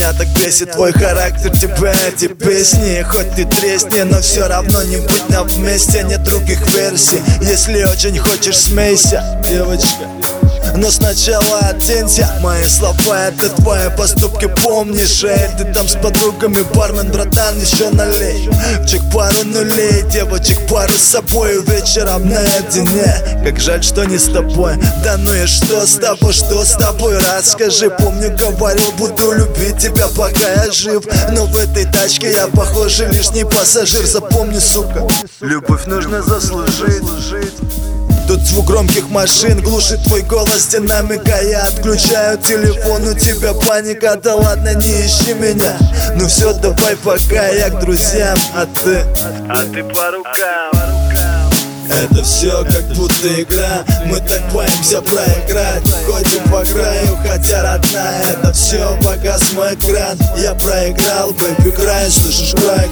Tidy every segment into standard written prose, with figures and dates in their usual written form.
Меня так бесит твой характер, тебя эти песни. Хоть ты тресни, но все равно не будь нам вместе. Нет других версий, если очень хочешь, смейся, девочка. Но сначала оттенься. Мои слова — это твои поступки, помнишь? Эй, ты там с подругами, бармен, братан, еще налей. Чек пару нулей, девочек пару с собой. Вечером наедине, как жаль, что не с тобой. Да ну и что с тобой, расскажи. Помню, говорил, буду любить тебя, пока я жив. Но в этой тачке я, похоже, лишний пассажир. Запомни, сука, любовь нужно заслужить. Тут звук громких машин глушит твой голос динамика. Я отключаю телефон, у тебя паника. Да ладно, не ищи меня. Ну все, давай пока, я к друзьям, а ты по рукам. Это все как будто игра. Мы так боимся проиграть. Ходим по краю, хотя родная. Это все, погас мой экран. Я проиграл, бэйби, край, слышишь, край.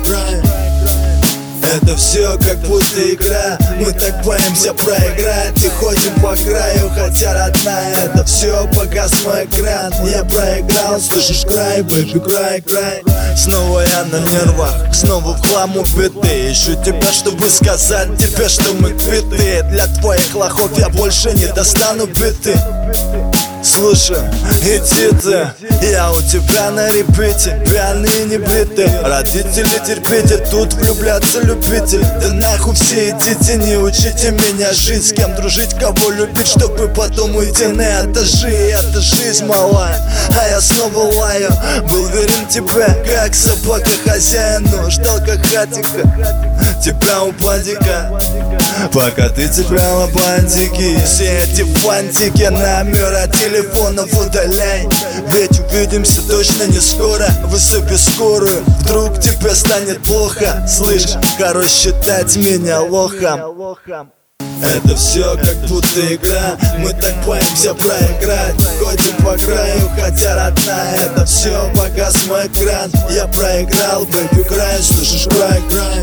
Это все как будто игра. Мы так боимся проиграть и ходим по краю, хотя родная. Это все, погас мой экран. Я проиграл, слышишь, край, бэйби, край. Снова я на нервах, снова в хлам убитый. Ищу тебя, чтобы сказать тебе, что мы квиты. Для твоих лохов я больше не достану биты. Слушай, иди ты, я у тебя на репите. Пьяные не бриты, родители терпите, тут влюбляться любитель. Да нахуй все идите, не учите меня жить. С кем дружить, кого любить, чтобы потом уйти на этажи. Это жизнь малая, а я снова лаю. Был верен тебе, как собака хозяину. Ждал как хатика, тебя у бандика. Пока ты цепляла бантики, все эти фантики, номера телефонов удаляй. Ведь увидимся точно не скоро. Высыпи скорую, вдруг тебе станет плохо. Слышь, хорош считать меня лохом. Это все как будто игра. Мы так боимся проиграть. Ходим по краю, хотя родная. Это все, погас мой экран. Я проиграл, бэйби, край, слышишь, край.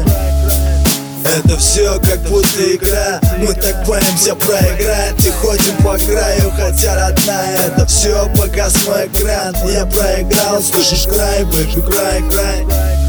Это все как будто игра. Мы так боимся проиграть и ходим по краю, хотя родная. Это все, погас мой экран. Я проиграл, слышишь, край, бэйби, край.